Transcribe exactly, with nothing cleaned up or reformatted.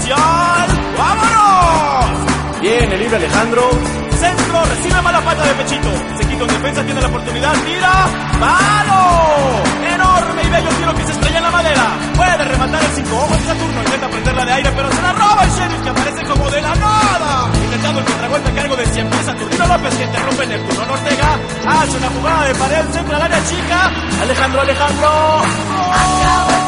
inicial. ¡Vámonos! Viene libre Alejandro. Centro, recibe mala falta de Pechito. Se quita en defensa, tiene la oportunidad, tira. ¡Palo! Enorme y bello tiro que se estrella en la madera. Puede rematar el cinco ojos de Saturno. Intenta prenderla de aire, pero se la roba el Sheriff, que aparece como de la nada. Intentando el contragolpe a cargo de cien pies Saturnino López, que interrumpe Neptuno Ortega. Hace una jugada de pared, centro al área chica. Alejandro, Alejandro. ¡Oh!